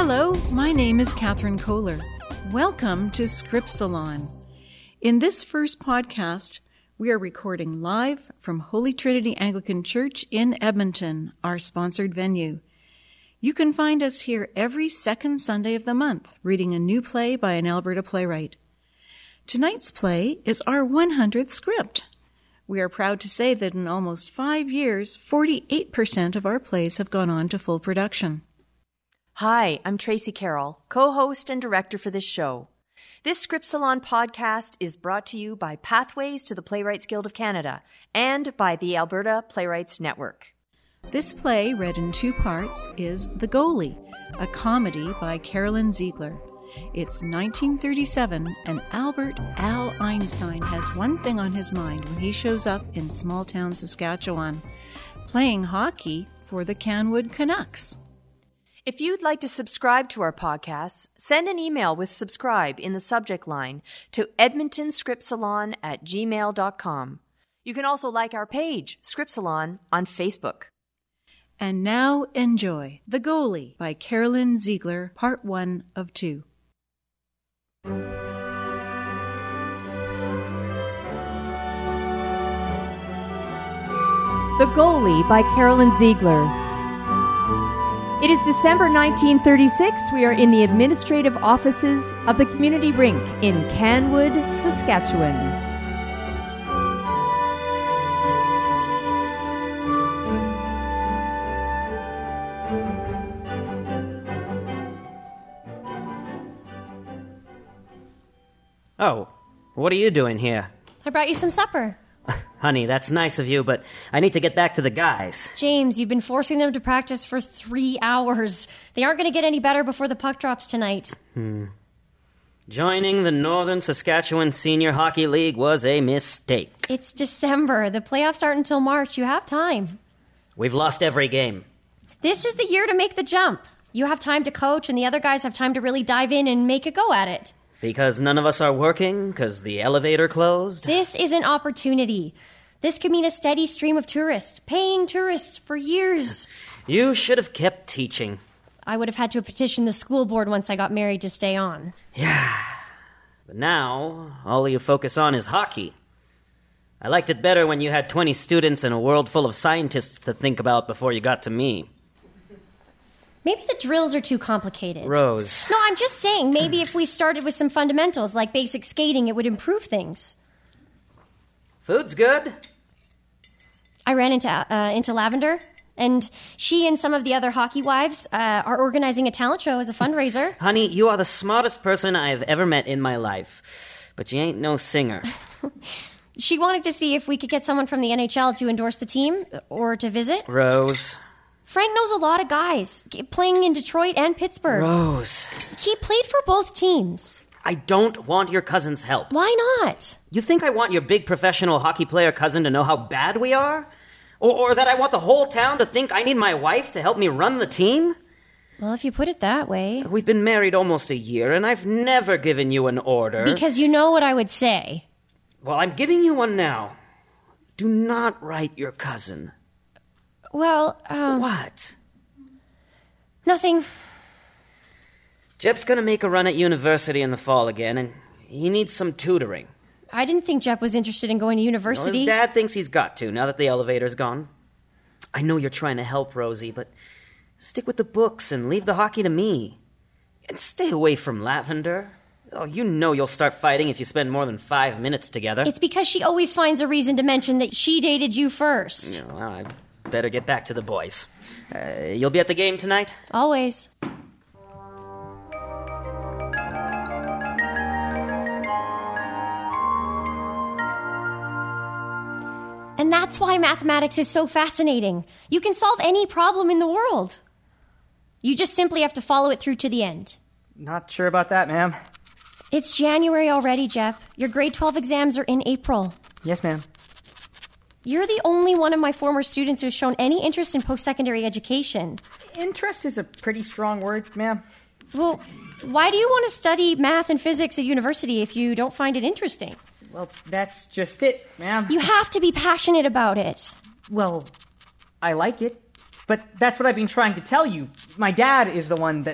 Hello, my name is Catherine Kohler. Welcome to Script Salon. In this first podcast, we are recording live from Holy Trinity Anglican Church in Edmonton, our sponsored venue. You can find us here every second Sunday of the month, reading a new play by an Alberta playwright. Tonight's play is our 100th script. We are proud to say that in almost 5 years, 48% of our plays have gone on to full production. Hi, I'm Tracy Carroll, co-host and director for this show. This Script Salon podcast is brought to you by Pathways to the Playwrights Guild of Canada and by the Alberta Playwrights Network. This play, read in 2 parts, is The Goalie, a comedy by Carolyn Ziegler. It's 1937, and Albert Al Einstein has one thing on his mind when he shows up in small-town Saskatchewan, playing hockey for the Canwood Canucks. If you'd like to subscribe to our podcasts, send an email with subscribe in the subject line to edmontonscriptsalon@gmail.com. You can also like our page, Script Salon, on Facebook. And now enjoy The Goalie by Carolyn Ziegler, Part 1 of 2. The Goalie by Carolyn Ziegler. It is December 1936. We are in the administrative offices of the Community Rink in Canwood, Saskatchewan. Oh, what are you doing here? I brought you some supper. Honey, that's nice of you, but I need to get back to the guys. James, you've been forcing them to practice for 3 hours. They aren't going to get any better before the puck drops tonight. Joining the Northern Saskatchewan Senior Hockey League was a mistake. It's December. The playoffs aren't until March. You have time. We've lost every game. This is the year to make the jump. You have time to coach, and the other guys have time to really dive in and make a go at it. Because none of us are working? Because the elevator closed? This is an opportunity. This could mean a steady stream of tourists, paying tourists for years. You should have kept teaching. I would have had to petition the school board once I got married to stay on. Yeah. But now, all you focus on is hockey. I liked it better when you had 20 students and a world full of scientists to think about before you got to me. Maybe the drills are too complicated. Rose. No, I'm just saying, maybe if we started with some fundamentals, like basic skating, it would improve things. Food's good. I ran into Lavender, and she and some of the other hockey wives are organizing a talent show as a fundraiser. Honey, you are the smartest person I have ever met in my life. But you ain't no singer. She wanted to see if we could get someone from the NHL to endorse the team, or to visit. Rose. Frank knows a lot of guys, playing in Detroit and Pittsburgh. Rose. He played for both teams. I don't want your cousin's help. Why not? You think I want your big professional hockey player cousin to know how bad we are? Or that I want the whole town to think I need my wife to help me run the team? Well, if you put it that way. We've been married almost a year, and I've never given you an order. Because you know what I would say. Well, I'm giving you one now. Do not write your cousin. Well, What? Nothing. Jep's gonna make a run at university in the fall again, and he needs some tutoring. I didn't think Jep was interested in going to university. His dad thinks he's got to, now that the elevator's gone. I know you're trying to help, Rosie, but stick with the books and leave the hockey to me. And stay away from Lavender. Oh, you know you'll start fighting if you spend more than 5 minutes together. It's because she always finds a reason to mention that she dated you first. Well, I better get back to the boys. You'll be at the game tonight? Always. And that's why mathematics is so fascinating. You can solve any problem in the world. You just simply have to follow it through to the end. Not sure about that, ma'am. It's January already, Jeff. Your grade 12 exams are in April. Yes, ma'am. You're the only one of my former students who's shown any interest in post-secondary education. Interest is a pretty strong word, ma'am. Well, why do you want to study math and physics at university if you don't find it interesting? Well, that's just it, ma'am. You have to be passionate about it. Well, I like it, but that's what I've been trying to tell you. My dad is the one that...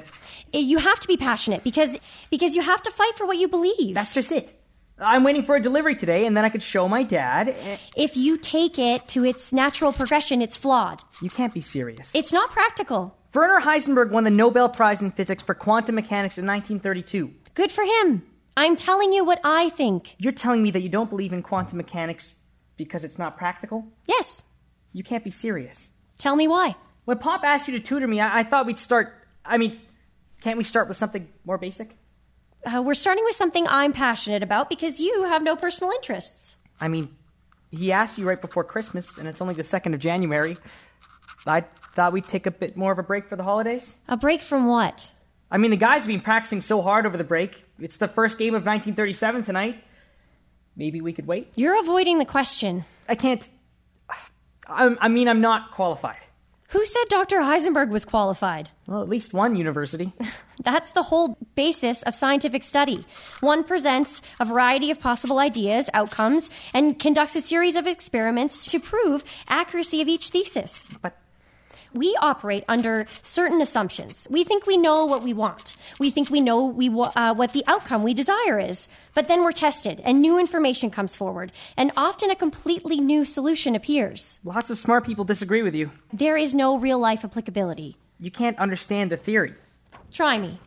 You have to be passionate because you have to fight for what you believe. That's just it. I'm waiting for a delivery today, and then I could show my dad. If you take it to its natural progression, it's flawed. You can't be serious. It's not practical. Werner Heisenberg won the Nobel Prize in Physics for quantum mechanics in 1932. Good for him. I'm telling you what I think. You're telling me that you don't believe in quantum mechanics because it's not practical? Yes. You can't be serious. Tell me why. When Pop asked you to tutor me, I thought we'd start... can't we start with something more basic? We're starting with something I'm passionate about because you have no personal interests. He asked you right before Christmas, and it's only the 2nd of January. I thought we'd take a bit more of a break for the holidays. A break from what? The guys have been practicing so hard over the break. It's the first game of 1937 tonight. Maybe we could wait? You're avoiding the question. I can't... I'm not qualified. Who said Dr. Heisenberg was qualified? Well, at least one university. That's the whole basis of scientific study. One presents a variety of possible ideas, outcomes, and conducts a series of experiments to prove accuracy of each thesis. But we operate under certain assumptions. We think we know what we want. We think we know what the outcome we desire is. But then we're tested, and new information comes forward, and often a completely new solution appears. Lots of smart people disagree with you. There is no real-life applicability. You can't understand the theory. Try me.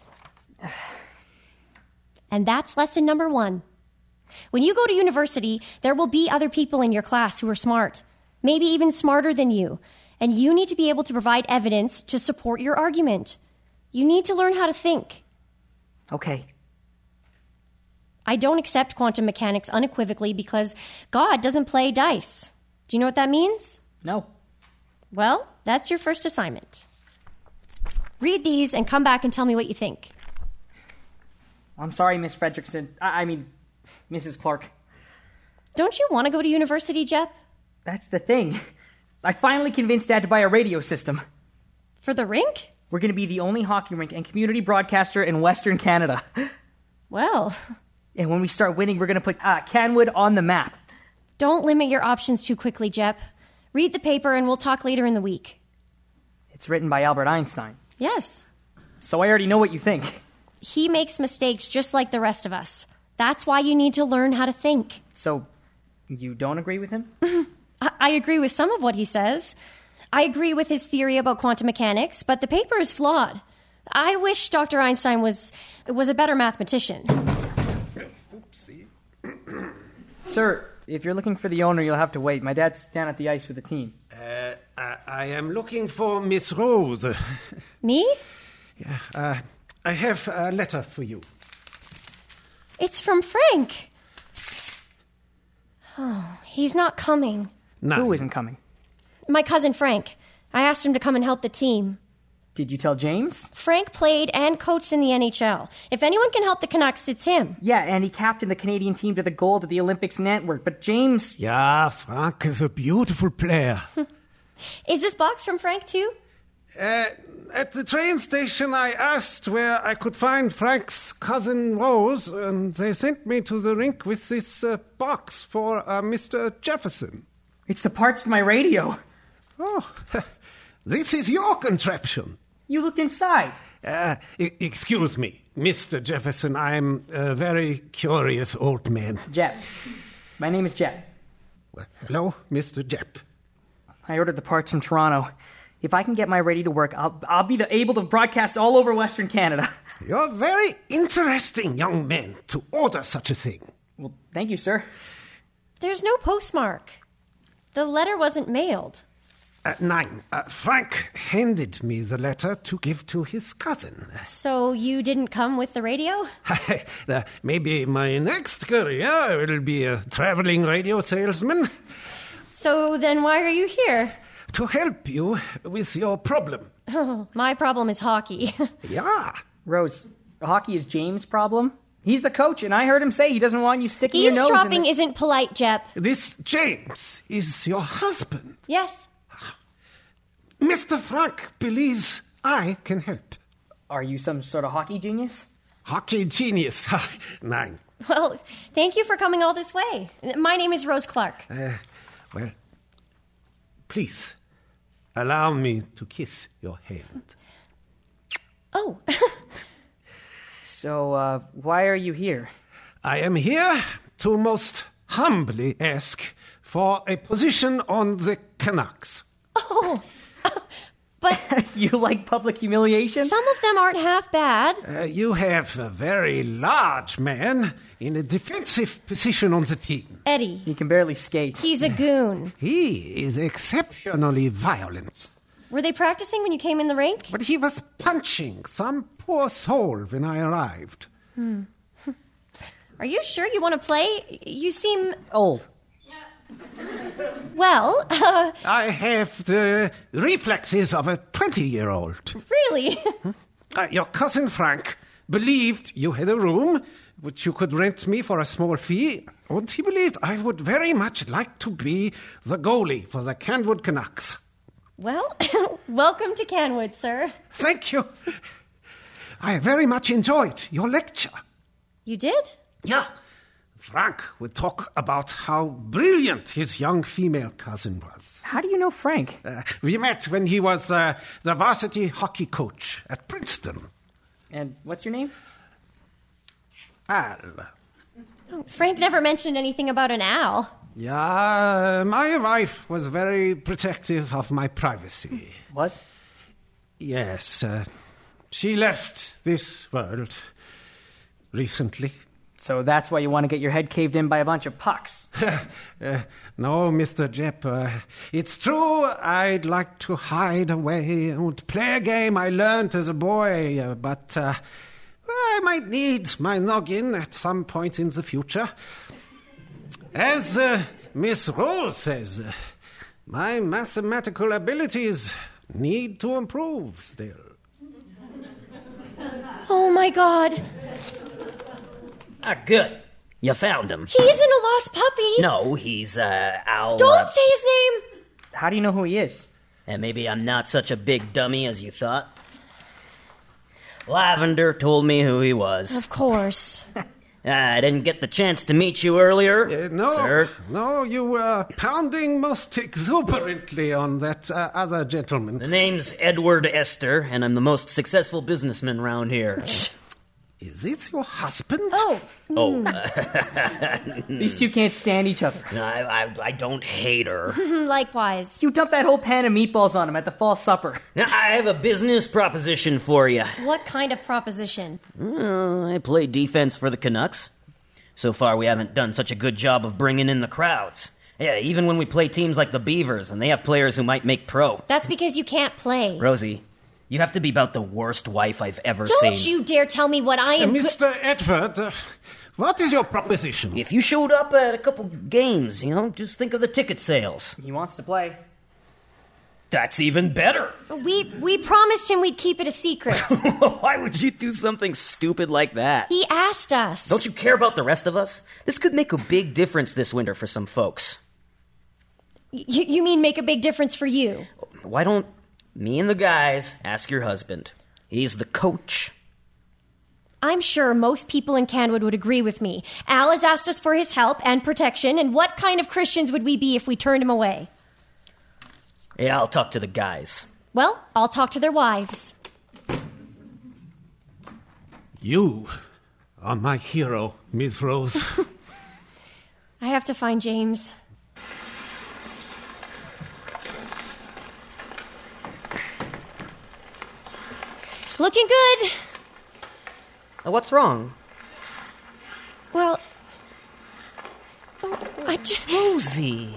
And that's lesson number 1. When you go to university, there will be other people in your class who are smart, maybe even smarter than you. And you need to be able to provide evidence to support your argument. You need to learn how to think. Okay. I don't accept quantum mechanics unequivocally because God doesn't play dice. Do you know what that means? No. Well, that's your first assignment. Read these and come back and tell me what you think. I'm sorry, Miss Fredrickson. Mrs. Clark. Don't you want to go to university, Jep? That's the thing. I finally convinced Dad to buy a radio system. For the rink? We're going to be the only hockey rink and community broadcaster in Western Canada. Well. And when we start winning, we're going to put Canwood on the map. Don't limit your options too quickly, Jep. Read the paper and we'll talk later in the week. It's written by Albert Einstein. Yes. So I already know what you think. He makes mistakes just like the rest of us. That's why you need to learn how to think. So, you don't agree with him? I agree with some of what he says. I agree with his theory about quantum mechanics, but the paper is flawed. I wish Dr. Einstein was a better mathematician. Oopsie. Sir, if you're looking for the owner, you'll have to wait. My dad's down at the ice with the team. I am looking for Miss Rose. Me? Yeah, I have a letter for you. It's from Frank. Oh, he's not coming. No. Who isn't coming? My cousin Frank. I asked him to come and help the team. Did you tell James? Frank played and coached in the NHL. If anyone can help the Canucks, it's him. Yeah, and he captained the Canadian team to the gold at the Olympics in Antwerp. But James... Yeah, Frank is a beautiful player. Is this box from Frank, too? At the train station, I asked where I could find Frank's cousin Rose, and they sent me to the rink with this box for Mr. Jefferson. It's the parts for my radio. Oh, this is your contraption. You looked inside. Excuse me, Mr. Jefferson. I'm a very curious old man. Jep. My name is Jep. Well, hello, Mr. Jep. I ordered the parts from Toronto. If I can get my radio to work, I'll be able to broadcast all over Western Canada. You're very interesting, young man, to order such a thing. Well, thank you, sir. There's no postmark. The letter wasn't mailed. 9. Frank handed me the letter to give to his cousin. So you didn't come with the radio? Maybe my next career will be a traveling radio salesman. So then why are you here? To help you with your problem. Oh, my problem is hockey. Yeah. Rose, hockey is James' problem? He's the coach, and I heard him say he doesn't want you sticking your nose in Eavesdropping this... isn't polite, Jep. This James is your husband. Yes. Mr. Frank believes I can help. Are you some sort of hockey genius? Hockey genius. 9. Well, thank you for coming all this way. My name is Rose Clark. Well, please, allow me to kiss your hand. Oh, So, why are you here? I am here to most humbly ask for a position on the Canucks. Oh, but You like public humiliation? some of them aren't half bad. You have a very large man in a defensive position on the team. Eddie, He can barely skate. he's a goon. He is exceptionally violent. Were they practicing when you came in the rink? But he was punching some poor soul when I arrived. Are you sure you want to play? You seem... Old. Well, I have the reflexes of a 20-year-old. really? Your cousin Frank believed you had a room which you could rent me for a small fee, and he believed I would very much like to be the goalie for the Canwood Canucks. Well, welcome to Canwood, sir. Thank you. I very much enjoyed your lecture. You did? Yeah. Frank would talk about how brilliant his young female cousin was. How do you know Frank? We met when he was the varsity hockey coach at Princeton. And what's your name? Al. Frank never mentioned anything about an owl. Yeah, my wife was very protective of my privacy. What? Yes, she left this world recently. So that's why you want to get your head caved in by a bunch of pucks. No, Mr. Jepp, it's true I'd like to hide away and play a game I learned as a boy, but I might need my noggin at some point in the future. As Miss Rose says, my mathematical abilities need to improve still. Oh, my God. Ah, good. You found him. He isn't a lost puppy. No, he's, Al... Don't say his name. How do you know who he is? And maybe I'm not such a big dummy as you thought. Lavender told me who he was. Of course. I didn't get the chance to meet you earlier, sir. No, you were pounding most exuberantly on that other The gentleman. name's Edward Esther, and I'm the most successful businessman around here. Is it your husband? Oh, These two can't stand each other. I don't hate her. Likewise. You dumped that whole pan of meatballs on him at the fall supper. Now, I have a business proposition for you. What kind of proposition? I play defense for the Canucks. So far, we haven't done such a good job of bringing in the crowds. Yeah, even when we play teams like the Beavers, and they have players who might make pro. That's because you can't play. Rosie, you have to be about the worst wife I've ever seen. Don't you dare tell me what I am... Mr. Edward, what is your proposition? If you showed up at a couple games, just think of the ticket sales. He wants to play. That's even better. We promised him we'd keep it a secret. Why would you do something stupid like that? He asked us. Don't you care about the rest of us? This could make a big difference this winter for some folks. You mean make a big difference for you? Why don't me and the guys ask your husband? He's the coach. I'm sure most people in Canwood would agree with me. Al has asked us for his help and protection, and what kind of Christians would we be if we turned him away? Yeah, I'll talk to the guys. Well, I'll talk to their wives. You are my hero, Miss Rose. I have to find James. Looking good. What's wrong? Well, Rosie.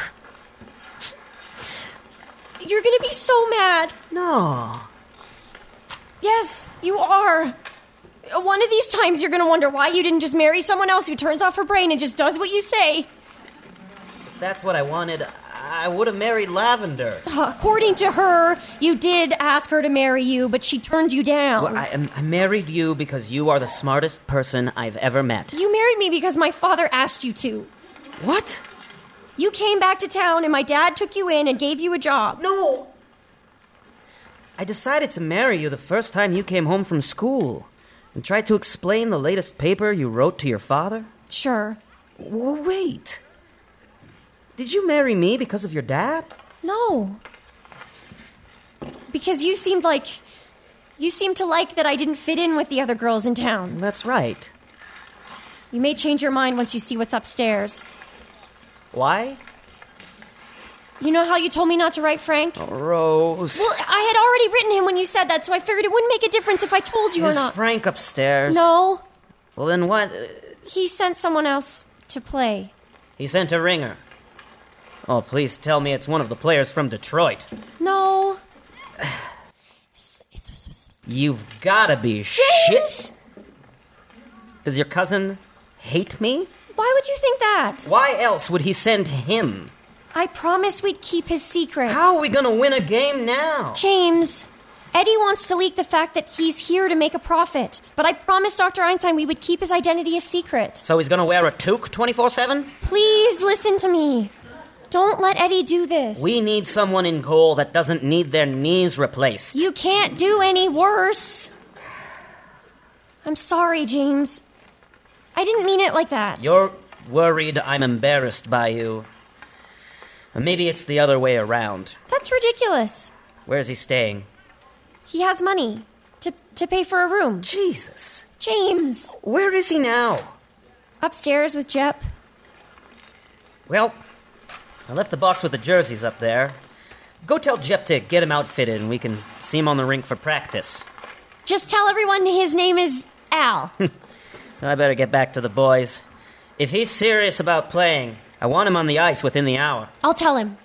You're gonna be so mad. No. Yes, you are. One of these times you're gonna wonder why you didn't just marry someone else who turns off her brain and just does what you say. If that's what I wanted, I would have married Lavender. According to her, you did ask her to marry you, but she turned you down. Well, I married you because you are the smartest person I've ever met. You married me because my father asked you to. What? You came back to town and my dad took you in and gave you a job. No! I decided to marry you the first time you came home from school and tried to explain the latest paper you wrote to your father. Sure. Well, wait. Did you marry me because of your dad? No. Because you seemed like You seem to like that I didn't fit in with the other girls in town. That's right. You may change your mind once you see what's upstairs. Why? You know how you told me not to write Frank? Oh, Rose. Well, I had already written him when you said that, so I figured it wouldn't make a difference if I told you or Is not. Frank upstairs? No. Well, then what? He sent someone else to play. He sent a ringer. Oh, please tell me it's one of the players from Detroit. No. You've gotta be James! shit. Does your cousin hate me? Why would you think that? Why else would he send him? I promised we'd keep his secret. How are we gonna win a game now? James, Eddie wants to leak the fact that he's here to make a profit. But I promised Dr. Einstein we would keep his identity a secret. So he's gonna wear a toque 24/7? Please listen to me. Don't let Eddie do this. We need someone in goal that doesn't need their knees replaced. You can't do any worse. I'm sorry, James. I didn't mean it like that. You're worried I'm embarrassed by you. Maybe it's the other way around. That's ridiculous. Where's he staying? He has money to pay for a room. Jesus. James. Where is he now? Upstairs with Jep. Well, I left the box with the jerseys up there. Go tell Jep to get him outfitted and we can see him on the rink for practice. Just tell everyone his name is Al. I better get back to the boys. If he's serious about playing, I want him on the ice within the hour. I'll tell him.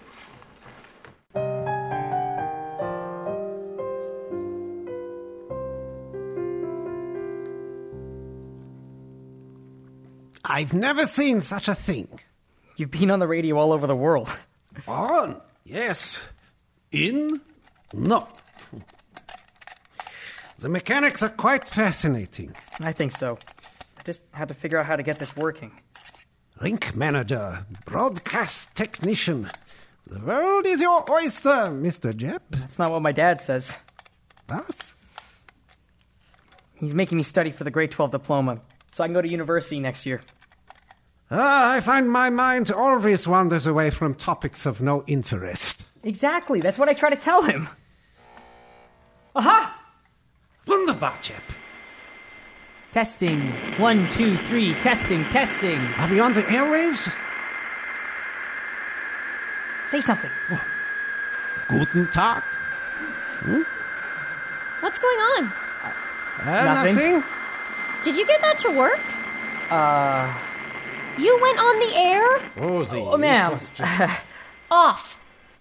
I've never seen such a thing. You've been on the radio all over the world. On? Yes. In? No. The mechanics are quite fascinating. I think so. I just had to figure out how to get this working. Rink manager, broadcast technician. The world is your oyster, Mr. Jep. That's not what my dad says. What? He's making me study for the grade 12 diploma, so I can go to university next year. I find my mind always wanders away from topics of no interest. Exactly, that's what I try to tell him. Aha! Wunderbar, Jep. Testing. 1, 2, 3. Testing. Are we on the airwaves? Say something. Guten Tag. What's going on? Nothing. Did you get that to work? You went on the air? Rosie, Oh, ma'am. Off.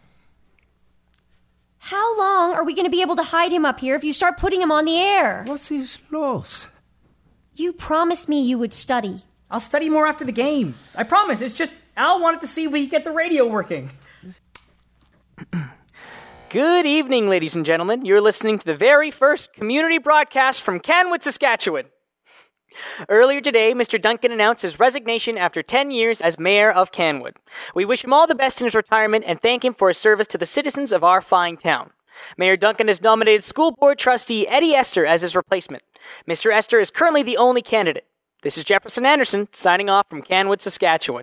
How long are we going to be able to hide him up here if you start putting him on the air? What is los? You promised me you would study. I'll study more after the game. I promise. It's just Al wanted to see if we could get the radio working. Good evening, ladies and gentlemen. You're listening to the very first community broadcast from Canwood, Saskatchewan. Earlier today, Mr. Duncan announced his resignation after 10 years as mayor of Canwood. We wish him all the best in his retirement and thank him for his service to the citizens of our fine town. Mayor Duncan has nominated school board trustee Eddie Esther as his replacement. Mr. Esther is currently the only candidate. This is Jefferson Anderson signing off from Canwood, Saskatchewan.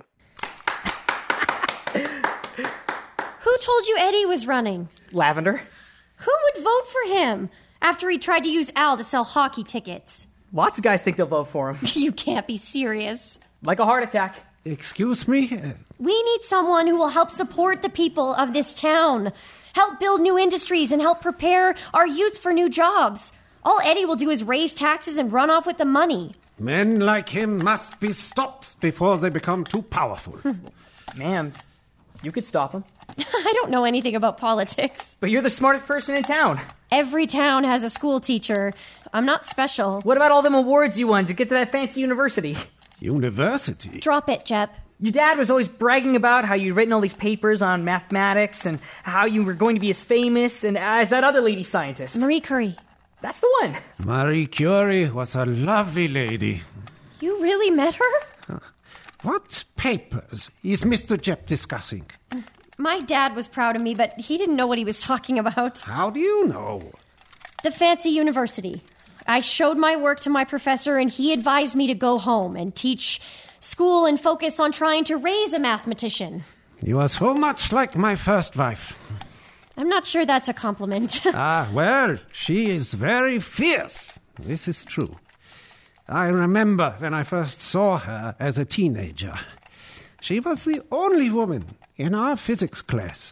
Who told you Eddie was running? Lavender. Who would vote for him after he tried to use Al to sell hockey tickets? Lots of guys think they'll vote for him. You can't be serious. Like a heart attack. Excuse me? We need someone who will help support the people of this town, help build new industries, and help prepare our youth for new jobs. All Eddie will do is raise taxes and run off with the money. Men like him must be stopped before they become too powerful. Ma'am, you could stop him. I don't know anything about politics. But you're the smartest person in town. Every town has a school teacher. I'm not special. What about all them awards you won to get to that fancy university? University? Drop it, Jep. Your dad was always bragging about how you'd written all these papers on mathematics and how you were going to be as famous and as that other lady scientist. Marie Curie. That's the one. Marie Curie was a lovely lady. You really met her? What papers is Mr. Jep discussing? My dad was proud of me, but he didn't know what he was talking about. How do you know? The fancy university. I showed my work to my professor, and he advised me to go home and teach school and focus on trying to raise a mathematician. You are so much like my first wife. I'm not sure that's a compliment. Well, she is very fierce. This is true. I remember when I first saw her as a teenager. She was the only woman in our physics class.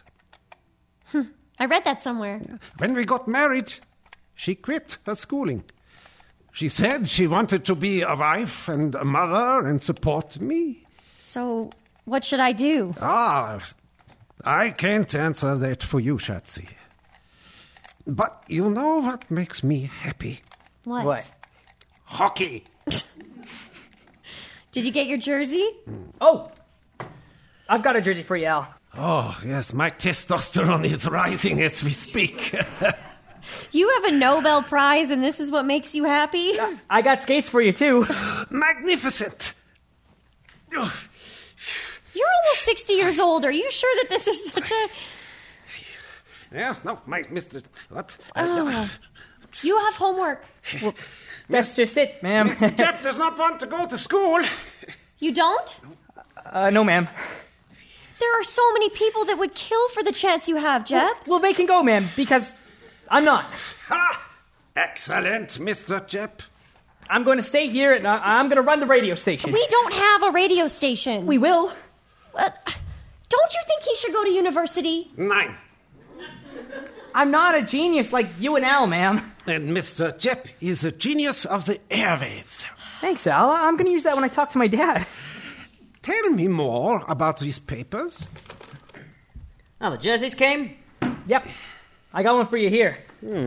I read that somewhere. When we got married, she quit her schooling. She said she wanted to be a wife and a mother and support me. So, what should I do? I can't answer that for you, Schatzi. But you know what makes me happy? What? Hockey. Did you get your jersey? Oh! I've got a jersey for you, Al. Oh, yes, my testosterone is rising as we speak. You have a Nobel Prize and this is what makes you happy? I got skates for you, too. Magnificent. You're almost 60 years old. Are you sure that this is such a... Yeah, no, my Mr. What? You have homework. Well, that's just it, ma'am. Mr. Jeff does not want to go to school. You don't? No, ma'am. There are so many people that would kill for the chance you have, Jep. Well, they can go, ma'am, because I'm not. Ha! Excellent, Mr. Jepp. I'm going to stay here, and I'm going to run the radio station. We don't have a radio station. We will. Don't you think he should go to university? 9. I'm not a genius like you and Al, ma'am. And Mr. Jepp is a genius of the airwaves. Thanks, Al. I'm going to use that when I talk to my dad. Tell me more about these papers. Oh, the jerseys came? Yep. I got one for you here.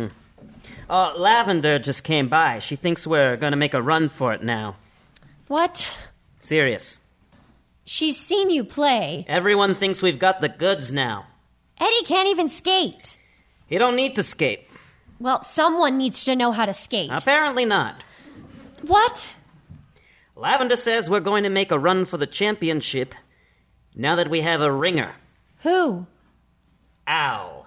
Lavender just came by. She thinks we're going to make a run for it now. What? Serious. She's seen you play. Everyone thinks we've got the goods now. Eddie can't even skate. You don't need to skate. Well, someone needs to know how to skate. Apparently not. What? Lavender says we're going to make a run for the championship now that we have a ringer. Who? Al.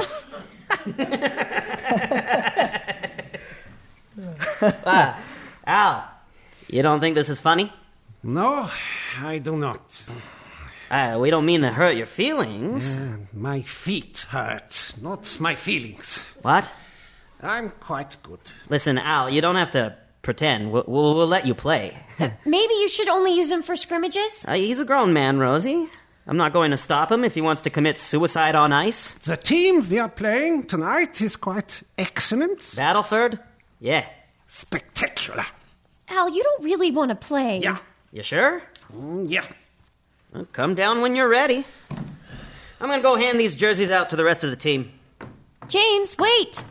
Al, you don't think this is funny? No, I do not. We don't mean to hurt your feelings. My feet hurt, not my feelings. What? I'm quite good. Listen, Al, you don't have to pretend. We'll let you play. Maybe you should only use him for scrimmages? He's a grown man, Rosie. I'm not going to stop him if he wants to commit suicide on ice. The team we are playing tonight is quite excellent. Battleford? Yeah. Spectacular. Al, you don't really want to play. Yeah. You sure? Yeah. Well, come down when you're ready. I'm going to go hand these jerseys out to the rest of the team. James, wait!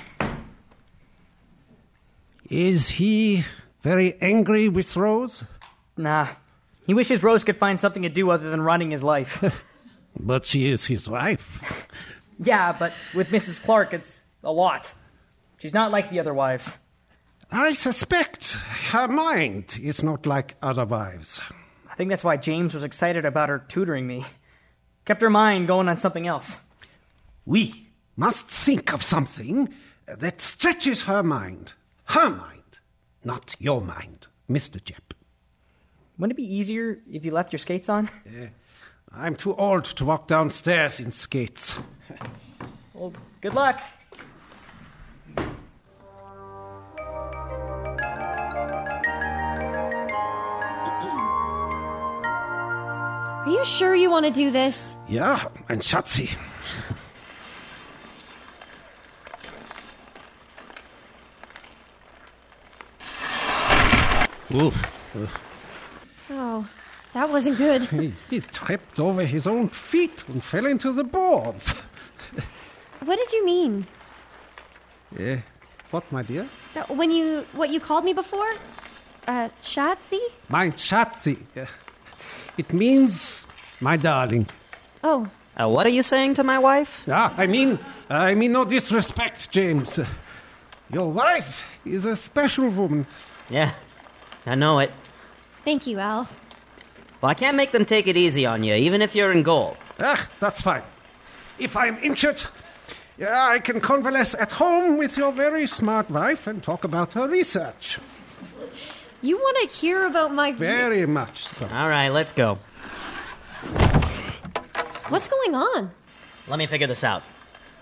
Is he very angry with Rose? Nah. He wishes Rose could find something to do other than running his life. But she is his wife. Yeah, but with Mrs. Clark, it's a lot. She's not like the other wives. I suspect her mind is not like other wives. I think that's why James was excited about her tutoring me. Kept her mind going on something else. We must think of something that stretches her mind. Her mind, not your mind, Mr. Jepp. Wouldn't it be easier if you left your skates on? I'm too old to walk downstairs in skates. Well, good luck. Are you sure you want to do this? Yeah, and Schatzi. Oh, that wasn't good. He tripped over his own feet and fell into the boards. What did you mean? What, my dear? What you called me before? Schatzi? My Schatzi. It means my darling. Oh. What are you saying to my wife? I mean no disrespect, James. Your wife is a special woman. Yeah, I know it. Thank you, Al. Well, I can't make them take it easy on you, even if you're in goal. That's fine. If I'm injured, I can convalesce at home with your very smart wife and talk about her research. You want to hear about my... Very much so. All right, let's go. What's going on? Let me figure this out.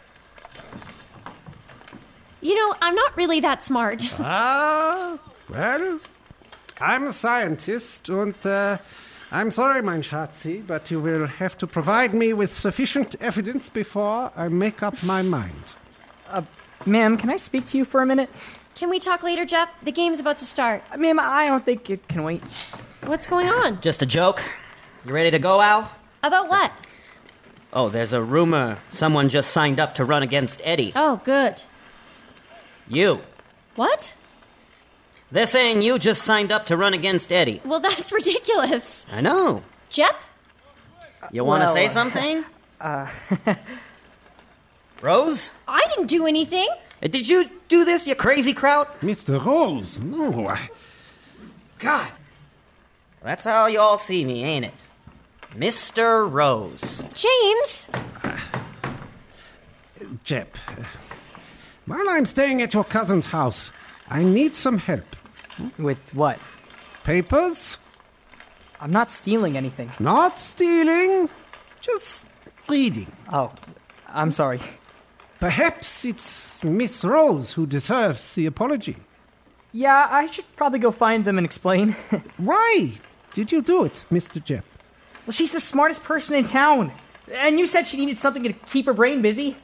You know, I'm not really that smart. Well, I'm a scientist, and I'm sorry, mein Schatzi, but you will have to provide me with sufficient evidence before I make up my mind. Ma'am, can I speak to you for a minute? Can we talk later, Jeff? The game's about to start. Ma'am, I don't think it can wait. What's going on? Just a joke. You ready to go, Al? About what? Oh, there's a rumor someone just signed up to run against Eddie. Oh, good. You. What? They're saying you just signed up to run against Eddie. Well, that's ridiculous. I know. Jeff? You want to Well, say something? Rose? I didn't do anything. Did you do this, you crazy kraut? Mr. Rose, no, God. That's how you all see me, ain't it? Mr. Rose. James? Jep, while I'm staying at your cousin's house, I need some help. With what? Papers? I'm not stealing anything. Not stealing, just reading. Oh, I'm sorry. Perhaps it's Miss Rose who deserves the apology. Yeah, I should probably go find them and explain. Why did you do it, Mr. Jep? Well, she's the smartest person in town. And you said she needed something to keep her brain busy.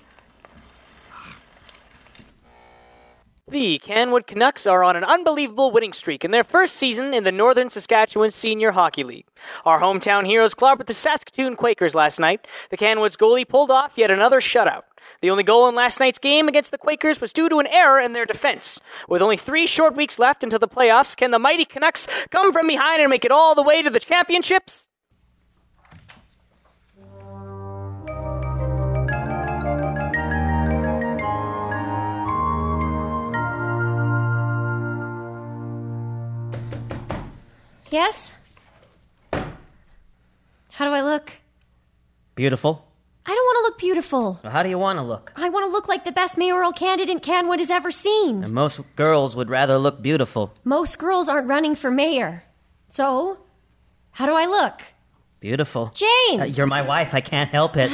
The Canwood Canucks are on an unbelievable winning streak in their first season in the Northern Saskatchewan Senior Hockey League. Our hometown heroes clobbered with the Saskatoon Quakers last night. The Canwoods goalie pulled off yet another shutout. The only goal in last night's game against the Quakers was due to an error in their defense. With only 3 short weeks left until the playoffs, can the mighty Canucks come from behind and make it all the way to the championships? Yes? How do I look? Beautiful. I don't want to look beautiful. Well, how do you want to look? I want to look like the best mayoral candidate Canwood has ever seen. And most girls would rather look beautiful. Most girls aren't running for mayor. So, how do I look? Beautiful. James! You're my wife. I can't help it.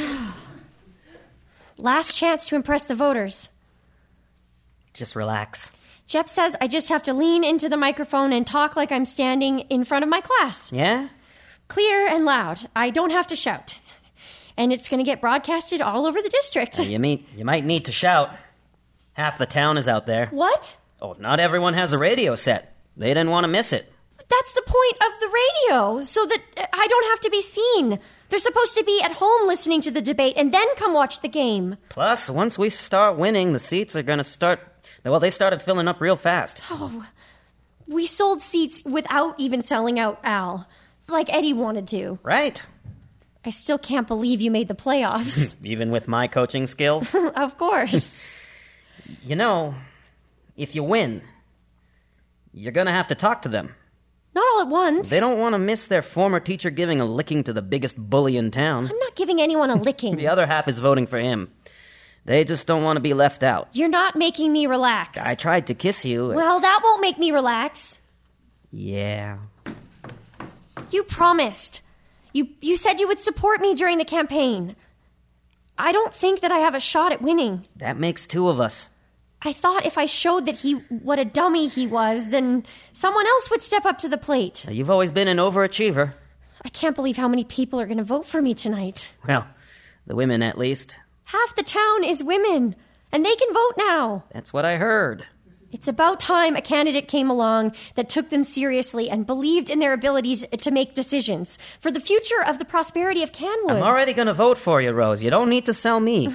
Last chance to impress the voters. Just relax. Jep says I just have to lean into the microphone and talk like I'm standing in front of my class. Yeah? Clear and loud. I don't have to shout. And it's going to get broadcasted all over the district. You might need to shout. Half the town is out there. What? Oh, not everyone has a radio set. They didn't want to miss it. That's the point of the radio, so that I don't have to be seen. They're supposed to be at home listening to the debate and then come watch the game. Plus, once we start winning, the seats are going to start... Well, they started filling up real fast. Oh, we sold seats without even selling out, Al. Like Eddie wanted to. Right. I still can't believe you made the playoffs. Even with my coaching skills? Of course. You know, if you win, you're going to have to talk to them. Not all at once. They don't want to miss their former teacher giving a licking to the biggest bully in town. I'm not giving anyone a licking. The other half is voting for him. They just don't want to be left out. You're not making me relax. I tried to kiss you. Well, that won't make me relax. Yeah. You promised. You said you would support me during the campaign. I don't think that I have a shot at winning. That makes 2 of us. I thought if I showed that what a dummy he was, then someone else would step up to the plate. You've always been an overachiever. I can't believe how many people are going to vote for me tonight. Well, the women at least. Half the town is women, and they can vote now. That's what I heard. It's about time a candidate came along that took them seriously and believed in their abilities to make decisions for the future of the prosperity of Canwood. I'm already going to vote for you, Rose. You don't need to sell me.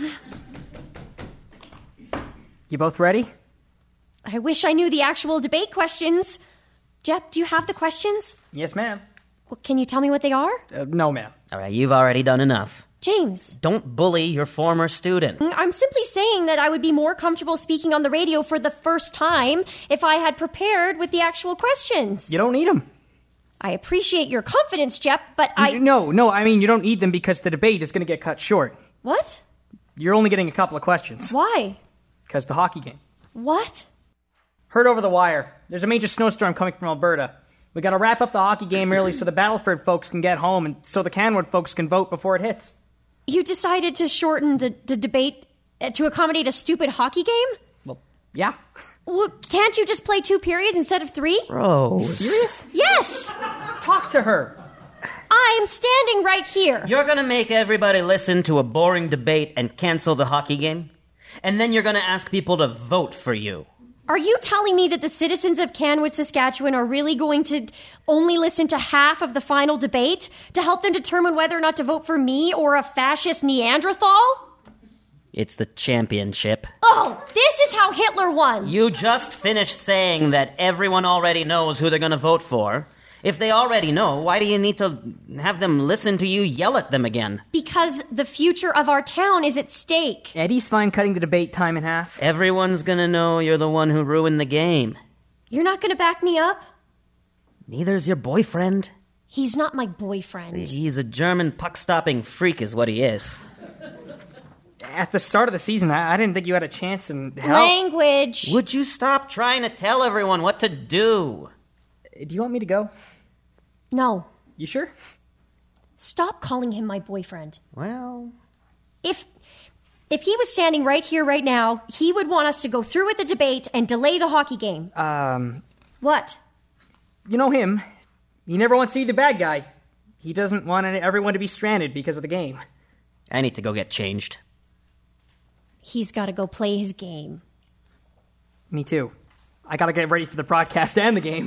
You both ready? I wish I knew the actual debate questions. Jep, do you have the questions? Yes, ma'am. Well, can you tell me what they are? No, ma'am. All right, you've already done enough. James. Don't bully your former student. I'm simply saying that I would be more comfortable speaking on the radio for the first time if I had prepared with the actual questions. You don't need them. I appreciate your confidence, Jep, but No, I mean, you don't need them because the debate is going to get cut short. What? You're only getting a couple of questions. Why? Because the hockey game. What? Heard over the wire. There's a major snowstorm coming from Alberta. We got to wrap up the hockey game early so the Battleford folks can get home and so the Canwood folks can vote before it hits. You decided to shorten the debate to accommodate a stupid hockey game? Well, Yeah? Well, can't you just play 2 periods instead of 3? Rose. Serious? Yes! Talk to her. I'm standing right here. You're gonna make everybody listen to a boring debate and cancel the hockey game? And then you're gonna ask people to vote for you. Are you telling me that the citizens of Canwood, Saskatchewan are really going to only listen to half of the final debate to help them determine whether or not to vote for me or a fascist Neanderthal? It's the championship. Oh, this is how Hitler won. You just finished saying that everyone already knows who they're gonna vote for. If they already know, why do you need to have them listen to you yell at them again? Because the future of our town is at stake. Eddie's fine cutting the debate time in half. Everyone's gonna know you're the one who ruined the game. You're not going to back me up? Neither's your boyfriend. He's not my boyfriend. He's a German puck-stopping freak is what he is. At the start of the season, I didn't think you had a chance in hell. Language. Would you stop trying to tell everyone what to do? Do you want me to go? No. You sure? Stop calling him my boyfriend. Well, If he was standing right here, right now, he would want us to go through with the debate and delay the hockey game. What? You know him. He never wants to be the bad guy. He doesn't want everyone to be stranded because of the game. I need to go get changed. He's got to go play his game. Me too. I gotta get ready for the broadcast and the game.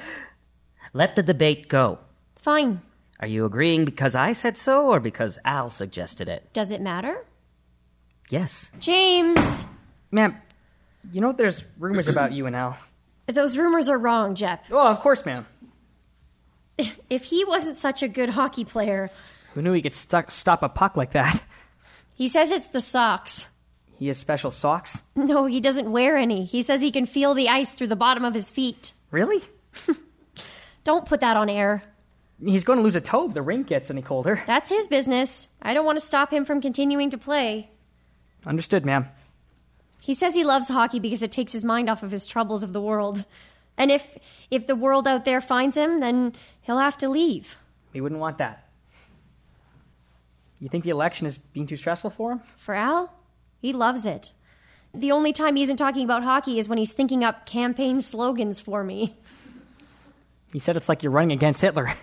Let the debate go. Fine. Are you agreeing because I said so or because Al suggested it? Does it matter? Yes. James! Ma'am, you know there's rumors about you and Al. Those rumors are wrong, Jep. Oh, of course, ma'am. If he wasn't such a good hockey player... Who knew he could stop a puck like that? He says it's the socks. He has special socks? No, he doesn't wear any. He says he can feel the ice through the bottom of his feet. Really? Don't put that on air. He's going to lose a toe if the rink gets any colder. That's his business. I don't want to stop him from continuing to play. Understood, ma'am. He says he loves hockey because it takes his mind off of his troubles of the world. And if the world out there finds him, then he'll have to leave. We wouldn't want that. You think the election is being too stressful for him? For Al, he loves it. The only time he isn't talking about hockey is when he's thinking up campaign slogans for me. He said it's like you're running against Hitler.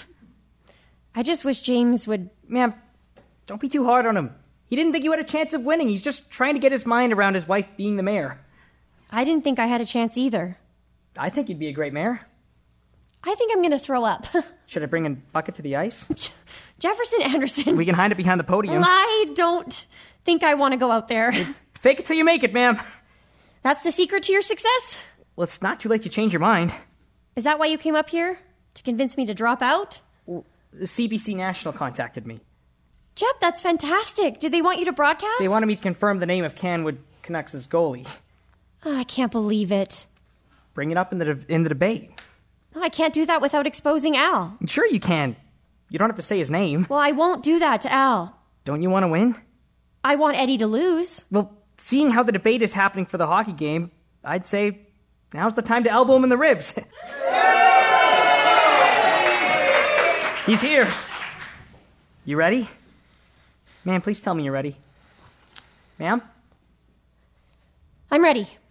I just wish James would... Ma'am, don't be too hard on him. He didn't think you had a chance of winning. He's just trying to get his mind around his wife being the mayor. I didn't think I had a chance either. I think you'd be a great mayor. I think I'm going to throw up. Should I bring a bucket to the ice? Jefferson Anderson. We can hide it behind the podium. I don't think I want to go out there. Fake it till you make it, ma'am. That's the secret to your success? Well, it's not too late to change your mind. Is that why you came up here? To convince me to drop out? The CBC National contacted me. Jep, that's fantastic. Did they want you to broadcast? They wanted me to confirm the name of Canwood Canucks' goalie. Oh, I can't believe it. Bring it up in the debate. I can't do that without exposing Al. Sure you can. You don't have to say his name. Well, I won't do that to Al. Don't you want to win? I want Eddie to lose. Well, seeing how the debate is happening for the hockey game, I'd say now's the time to elbow him in the ribs. He's here. You ready? Ma'am, please tell me you're ready. Ma'am? I'm ready.